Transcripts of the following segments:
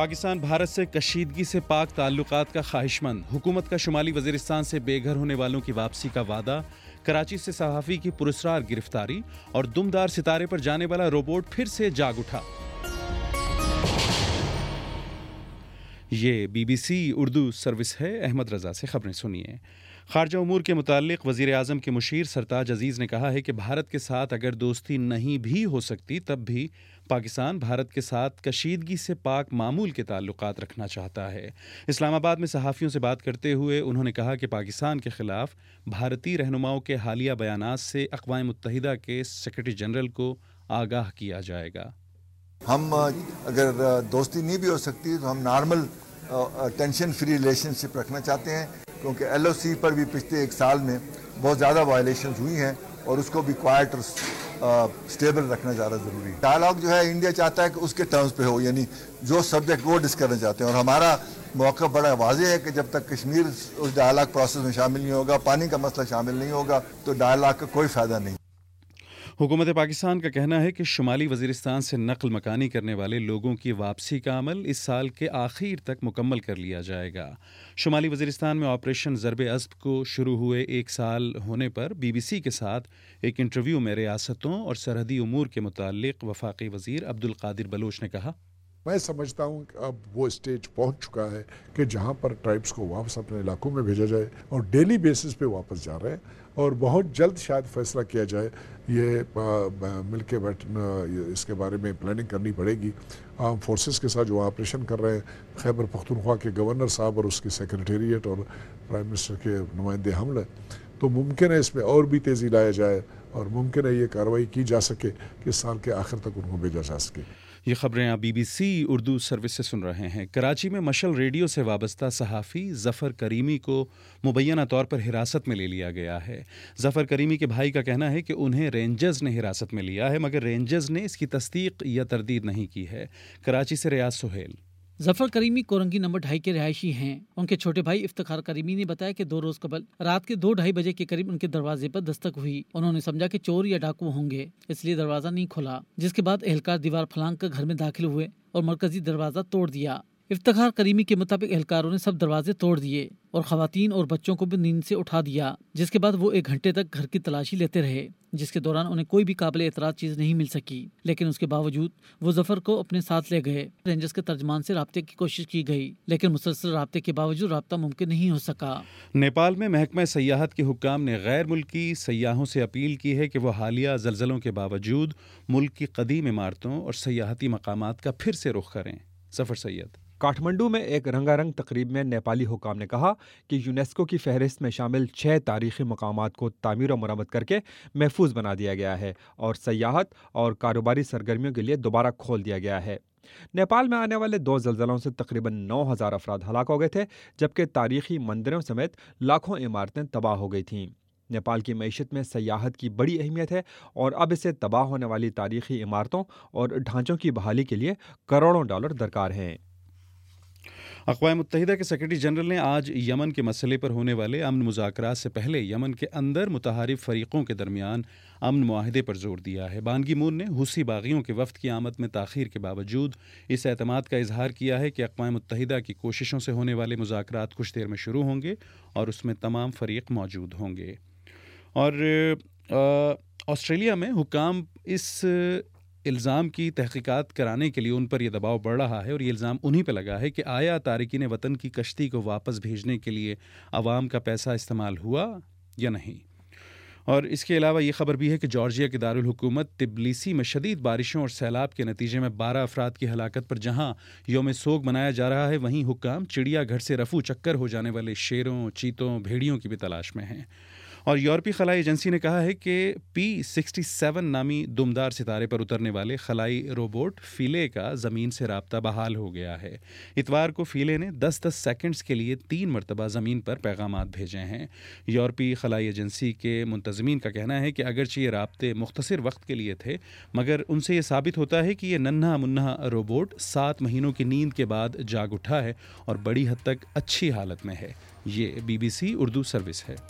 پاکستان بھارت سے کشیدگی سے پاک تعلقات کا خواہش مند، حکومت کا شمالی وزیرستان سے بے گھر ہونے والوں کی واپسی کا وعدہ، کراچی سے صحافی کی پراسرار گرفتاری اور دمدار ستارے پر جانے والا روبوٹ پھر سے جاگ اٹھا۔ یہ B B C Urdu service ہے۔ احمد رضا سے خبریں سنیے۔ خارجہ امور کے متعلق وزیر اعظم کے مشیر سرتاج عزیز نے کہا ہے کہ بھارت کے ساتھ اگر دوستی نہیں بھی ہو سکتی تب بھی پاکستان بھارت کے ساتھ کشیدگی سے پاک معمول کے تعلقات رکھنا چاہتا ہے۔ اسلام آباد میں صحافیوں سے بات کرتے ہوئے انہوں نے کہا کہ پاکستان کے خلاف بھارتی رہنماؤں کے حالیہ بیانات سے اقوام متحدہ کے سیکرٹری جنرل کو آگاہ کیا جائے گا۔ ہم اگر دوستی نہیں بھی ہو سکتی تو ہم normal tension free relationship رکھنا چاہتے ہیں، کیونکہ ایل او سی پر بھی پچھلے ایک سال میں بہت زیادہ وائلیشنز ہوئی ہیں اور اس کو بھی کوائٹ اور سٹیبل رکھنا زیادہ ضروری ہے۔ ڈائلاگ جو ہے انڈیا چاہتا ہے کہ اس کے ٹرمز پہ ہو، یعنی جو سبجیکٹ وہ ڈسکس کرنا چاہتے ہیں، اور ہمارا موقع بڑا واضح ہے کہ جب تک کشمیر اس ڈائلاگ پروسیس میں شامل نہیں ہوگا، پانی کا مسئلہ شامل نہیں ہوگا، تو ڈائلاگ کا کوئی فائدہ نہیں۔ حکومت پاکستان کا کہنا ہے کہ شمالی وزیرستان سے نقل مکانی کرنے والے لوگوں کی واپسی کا عمل اس سال کے آخر تک مکمل کر لیا جائے گا۔ شمالی وزیرستان میں آپریشن ضرب اسب کو شروع ہوئے ایک سال ہونے پر بی بی سی کے ساتھ ایک انٹرویو میں ریاستوں اور سرحدی امور کے متعلق وفاقی وزیر عبدالقادر بلوچ نے کہا، میں سمجھتا ہوں کہ اب وہ اسٹیج پہنچ چکا ہے کہ جہاں پر ٹرائبس کو واپس اپنے علاقوں میں بھیجا جائے اور ڈیلی بیسس پہ واپس جا رہے ہیں، اور بہت جلد شاید فیصلہ کیا جائے۔ یہ مل کے اس کے بارے میں پلاننگ کرنی پڑے گی۔ آرم فورسز کے ساتھ جو آپریشن کر رہے ہیں، خیبر پختونخوا کے گورنر صاحب اور اس کے سیکریٹریٹ اور پرائم منسٹر کے نمائندے حملہ، تو ممکن ہے اس میں اور بھی تیزی لایا جائے اور ممکن ہے یہ کارروائی کی جا سکے کہ اس سال کے آخر تک ان کو بھیجا جا سکے۔ یہ خبریں آپ B B C Urdu service سے سن رہے ہیں۔ کراچی میں مشل ریڈیو سے وابستہ صحافی ظفر کریمی کو مبینہ طور پر حراست میں لے لیا گیا ہے۔ ظفر کریمی کے بھائی کا کہنا ہے کہ انہیں رینجرز نے حراست میں لیا ہے، مگر رینجرز نے اس کی تصدیق یا تردید نہیں کی ہے۔ کراچی سے ریاض سہیل۔ ظفر کریمی کورنگی نمبر 2.5 کے رہائشی ہیں۔ ان کے چھوٹے بھائی افتخار کریمی نے بتایا کہ 2 روز قبل رات کے 2-2:30 بجے کے قریب ان کے دروازے پر دستک ہوئی۔ انہوں نے سمجھا کہ چور یا ڈاکو ہوں گے، اس لیے دروازہ نہیں کھولا، جس کے بعد اہلکار دیوار پھلانگ کر گھر میں داخل ہوئے اور مرکزی دروازہ توڑ دیا۔ افتخار کریمی کے مطابق اہلکاروں نے سب دروازے توڑ دیے اور خواتین اور بچوں کو بھی نیند سے اٹھا دیا، جس کے بعد وہ 1 گھنٹے تک گھر کی تلاشی لیتے رہے، جس کے دوران انہیں کوئی بھی قابل اعتراض چیز نہیں مل سکی، لیکن اس کے باوجود وہ ظفر کو اپنے ساتھ لے گئے۔ رینجرز کے ترجمان سے رابطے کی کوشش کی گئی، لیکن مسلسل رابطے کے باوجود رابطہ ممکن نہیں ہو سکا۔ نیپال میں محکمہ سیاحت کے حکام نے غیر ملکی سیاحوں سے اپیل کی ہے کہ وہ حالیہ زلزلوں کے باوجود ملک کی قدیم عمارتوں اور سیاحتی مقامات کا پھر سے رخ کریں۔ ظفر سید۔ کاٹھمنڈو میں ایک رنگا رنگ تقریب میں نیپالی حکام نے کہا کہ یونیسکو کی فہرست میں شامل 6 تاریخی مقامات کو تعمیر و مرمت کر کے محفوظ بنا دیا گیا ہے اور سیاحت اور کاروباری سرگرمیوں کے لیے دوبارہ کھول دیا گیا ہے۔ نیپال میں آنے والے 2 زلزلوں سے تقریباً 9,000 افراد ہلاک ہو گئے تھے، جبکہ تاریخی مندروں سمیت لاکھوں عمارتیں تباہ ہو گئی تھیں۔ نیپال کی معیشت میں سیاحت کی بڑی اہمیت ہے اور اب اسے تباہ ہونے والی تاریخی عمارتوں اور ڈھانچوں کی بحالی کے لیے کروڑوں ڈالر درکار ہیں۔ اقوام متحدہ کے سیکرٹری جنرل نے آج یمن کے مسئلے پر ہونے والے امن مذاکرات سے پہلے یمن کے اندر متحارب فریقوں کے درمیان امن معاہدے پر زور دیا ہے۔ بان کی مون نے حوثی باغیوں کے وفد کی آمد میں تاخیر کے باوجود اس اعتماد کا اظہار کیا ہے کہ اقوام متحدہ کی کوششوں سے ہونے والے مذاکرات کچھ دیر میں شروع ہوں گے اور اس میں تمام فریق موجود ہوں گے۔ اور آسٹریلیا میں حکام اس الزام کی تحقیقات کرانے کے لیے ان پر یہ دباؤ بڑھ رہا ہے اور یہ الزام انہی پہ لگا ہے کہ آیا تارکین وطن کی کشتی کو واپس بھیجنے کے لیے عوام کا پیسہ استعمال ہوا یا نہیں۔ اور اس کے علاوہ یہ خبر بھی ہے کہ جارجیا کے دارالحکومت تبلیسی میں شدید بارشوں اور سیلاب کے نتیجے میں 12 افراد کی ہلاکت پر جہاں یوم سوگ منایا جا رہا ہے، وہیں حکام چڑیا گھر سے رفو چکر ہو جانے والے شیروں، چیتوں، بھیڑیوں کی بھی تلاش میں ہیں۔ اور یورپی خلائی ایجنسی نے کہا ہے کہ P-67 نامی دمدار ستارے پر اترنے والے خلائی روبوٹ فیلے کا زمین سے رابطہ بحال ہو گیا ہے۔ اتوار کو فیلے نے 10 سیکنڈز کے لیے 3 مرتبہ زمین پر پیغامات بھیجے ہیں۔ یورپی خلائی ایجنسی کے منتظمین کا کہنا ہے کہ اگرچہ یہ رابطے مختصر وقت کے لیے تھے، مگر ان سے یہ ثابت ہوتا ہے کہ یہ ننھا منھا روبوٹ 7 مہینوں کی نیند کے بعد جاگ اٹھا ہے اور بڑی حد تک اچھی حالت میں ہے۔ یہ BBC اردو سروس ہے۔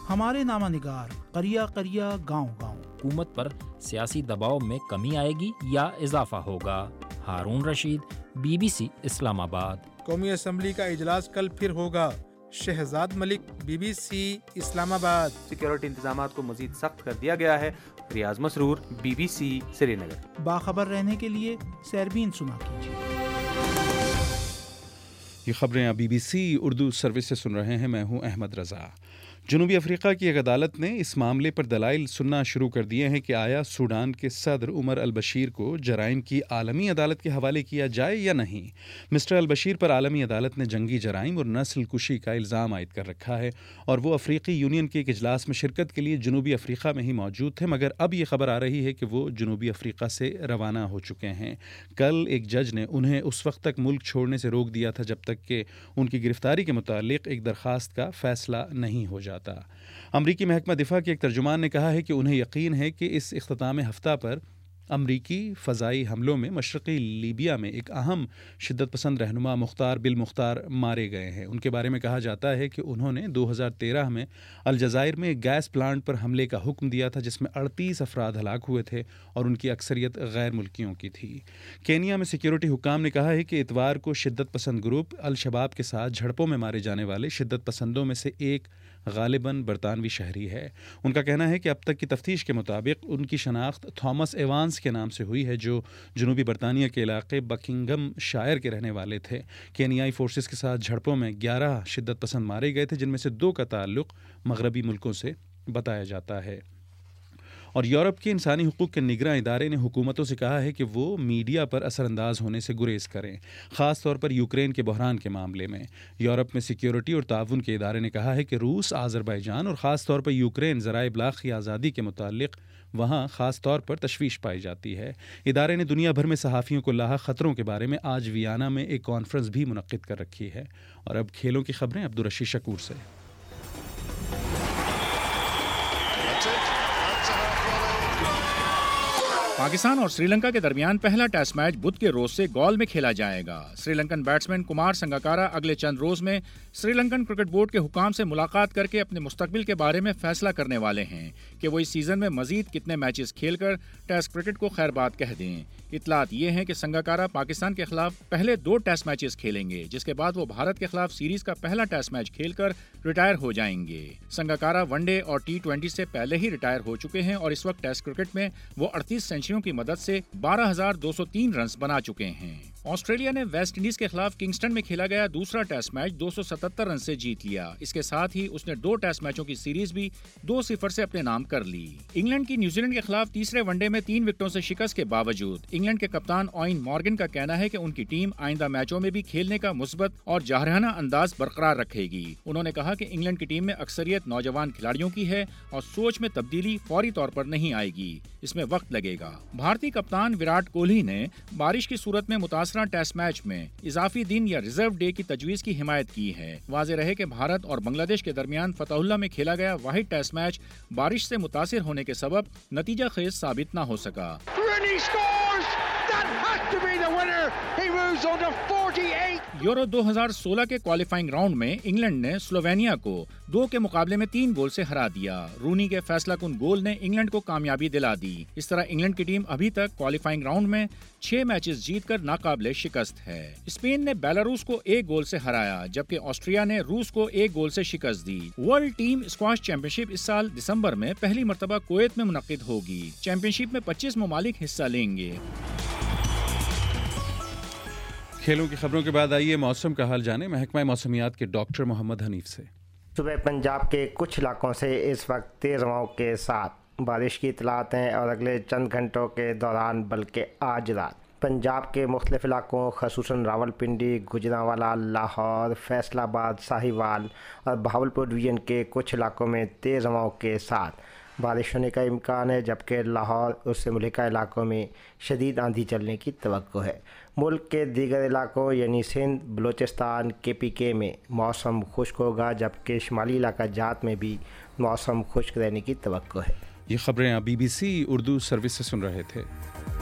ہمارے نامہ نگار قریہ قریہ گاؤں گاؤں. حکومت پر سیاسی دباؤ میں کمی آئے گی یا اضافہ ہوگا؟ ہارون رشید، BBC اسلام آباد. قومی اسمبلی کا اجلاس کل پھر ہوگا. شہزاد ملک، BBC اسلام آباد. سیکیورٹی انتظامات کو مزید سخت کر دیا گیا ہے. ریاض مسرور، BBC سری نگر. باخبر رہنے کے لیے سیربین سنا کیجیے. یہ خبریں آپ BBC اردو سروس سے سن رہے ہیں. میں ہوں احمد رضا. جنوبی افریقہ کی ایک عدالت نے اس معاملے پر دلائل سننا شروع کر دیے ہیں کہ آیا سوڈان کے صدر عمر البشیر کو جرائم کی عالمی عدالت کے حوالے کیا جائے یا نہیں. مسٹر البشیر پر عالمی عدالت نے جنگی جرائم اور نسل کشی کا الزام عائد کر رکھا ہے اور وہ افریقی یونین کے ایک اجلاس میں شرکت کے لیے جنوبی افریقہ میں ہی موجود تھے، مگر اب یہ خبر آ رہی ہے کہ وہ جنوبی افریقہ سے روانہ ہو چکے ہیں. کل ایک جج نے انہیں اس وقت تک ملک چھوڑنے سے روک دیا تھا جب تک کہ ان کی گرفتاری کے متعلق ایک درخواست کا فیصلہ نہیں ہو جاتا. امریکی محکمہ دفاع کے ایک ترجمان نے کہا ہے کہ انہیں یقین ہے کہ اس اختتام ہفتہ پر امریکی فضائی حملوں میں مشرقی لیبیا میں ایک اہم شدت پسند رہنما مختار بالمختار مارے گئے ہیں. ان کے بارے میں کہا جاتا ہے کہ انہوں نے 2013 میں الجزائر میں ایک گیس پلانٹ پر حملے کا حکم دیا تھا جس میں 38 افراد ہلاک ہوئے تھے اور ان کی اکثریت غیر ملکیوں کی تھی. کینیا میں سیکیورٹی حکام نے کہا ہے کہ اتوار کو شدت پسند گروپ الشباب کے ساتھ جھڑپوں میں مارے جانے والے شدت پسندوں میں سے ایک غالباً برطانوی شہری ہے. ان کا کہنا ہے کہ اب تک کی تفتیش کے مطابق ان کی شناخت تھامس ایوانس کے نام سے ہوئی ہے جو جنوبی برطانیہ کے علاقے بکنگم شائر کے رہنے والے تھے. کینیائی فورسز کے ساتھ جھڑپوں میں 11 شدت پسند مارے گئے تھے جن میں سے 2 کا تعلق مغربی ملکوں سے بتایا جاتا ہے. اور یورپ کے انسانی حقوق کے نگراں ادارے نے حکومتوں سے کہا ہے کہ وہ میڈیا پر اثر انداز ہونے سے گریز کریں، خاص طور پر یوکرین کے بحران کے معاملے میں. یورپ میں سیکیورٹی اور تعاون کے ادارے نے کہا ہے کہ روس، آذربائیجان اور خاص طور پر یوکرین ذرائع ابلاغ کی آزادی کے متعلق وہاں خاص طور پر تشویش پائی جاتی ہے. ادارے نے دنیا بھر میں صحافیوں کو لاحق خطروں کے بارے میں آج ویانا میں ایک کانفرنس بھی منعقد کر رکھی ہے. اور اب کھیلوں کی خبریں عبدالرشید شکور سے. پاکستان اور سری لنکا کے درمیان پہلا ٹیسٹ میچ بدھ کے روز سے گول میں کھیلا جائے گا. سری لنکن بیٹسمین کمار سنگاکارا اگلے چند روز میں سری لنکن کرکٹ بورڈ کے حکام سے ملاقات کر کے اپنے مستقبل کے بارے میں فیصلہ کرنے والے ہیں کہ وہ اس سیزن میں مزید کتنے میچز کھیل کر ٹیسٹ کرکٹ کو خیر بات کہہ دیں. اطلاعات یہ ہیں کہ سنگاکارا پاکستان کے خلاف پہلے 2 ٹیسٹ میچز کھیلیں گے جس کے بعد وہ بھارت کے خلاف سیریز کا پہلا ٹیسٹ میچ کھیل کر ریٹائر ہو جائیں گے. سنگاکارا ون ڈے اور T20 سے پہلے ہی ریٹائر ہو چکے ہیں اور اس وقت ٹیسٹ کرکٹ میں وہ 38 سینچریوں کی مدد سے 12,203 رنز بنا چکے ہیں. آسٹریلیا نے ویسٹ انڈیز کے خلاف کنگسٹن میں کھیلا گیا دوسرا ٹیسٹ میچ 277 رن سے جیت لیا. اس کے ساتھ ہی اس نے 2 ٹیسٹ میچوں کی سیریز بھی 2-0 سے اپنے نام کر لی. انگلینڈ کی نیوزی لینڈ کے خلاف تیسرے ون ڈے میں 3 وکٹوں سے شکست کے باوجود انگلینڈ کے کپتان اوین مارگن کا کہنا ہے کہ ان کی ٹیم آئندہ میچوں میں بھی کھیلنے کا مثبت اور جارحانہ انداز برقرار رکھے گی. انہوں نے کہا کہ انگلینڈ کی ٹیم میں اکثریت نوجوان کھلاڑیوں کی ہے اور سوچ میں تبدیلی فوری طور پر نہیں آئے گی، اس میں وقت لگے گا. بھارتی کپتان وراٹ کوہلی نے بارش کی صورت میں متاثرہ ٹیسٹ میچ میں اضافی دن یا ریزرو ڈے کی تجویز کی حمایت کی ہے. واضح رہے کہ بھارت اور بنگلہ دیش کے درمیان فتح اللہ میں کھیلا گیا واحد ٹیسٹ میچ بارش سے متاثر ہونے کے سبب نتیجہ خیز ثابت نہ ہو سکا. یورو 2016 کے کوالیفائنگ راؤنڈ میں انگلینڈ نے سلووینیا کو 2 کے مقابلے میں 3 گول سے ہرا دیا. رونی کے فیصلہ کن گول نے انگلینڈ کو کامیابی دلا دی. اس طرح انگلینڈ کی ٹیم ابھی تک کوالیفائنگ راؤنڈ میں 6 میچز جیت کر ناقابل شکست ہے. اسپین نے بیلاروس کو 1 گول سے ہرایا جبکہ آسٹریا نے روس کو 1 گول سے شکست دی. World team squash championship اس سال دسمبر میں پہلی مرتبہ کویت میں منعقد ہوگی. چیمپئن شپ میں 25 ممالک حصہ لیں گے. کھیلوں کی خبروں کے بعد آئیے موسم کا حال جانے محکمہ موسمیات کے ڈاکٹر محمد حنیف سے. صبح پنجاب کے کچھ علاقوں سے اس وقت تیز ہواؤں کے ساتھ بارش کی اطلاعات ہیں اور اگلے چند گھنٹوں کے دوران بلکہ آج رات پنجاب کے مختلف علاقوں خصوصاً راولپنڈی، گوجرانوالا، لاہور، فیصل آباد، ساہیوال اور بہاولپور ڈویژن کے کچھ علاقوں میں تیز ہواؤں کے ساتھ بارش ہونے کا امکان ہے جبکہ لاہور اور اس سے ملحقہ علاقوں میں شدید آندھی چلنے کی توقع ہے. ملک کے دیگر علاقوں یعنی سندھ، بلوچستان، KPK میں موسم خشک ہوگا جبکہ شمالی علاقہ جات میں بھی موسم خشک رہنے کی توقع ہے. یہ خبریں آپ BBC اردو سروس سے سن رہے تھے.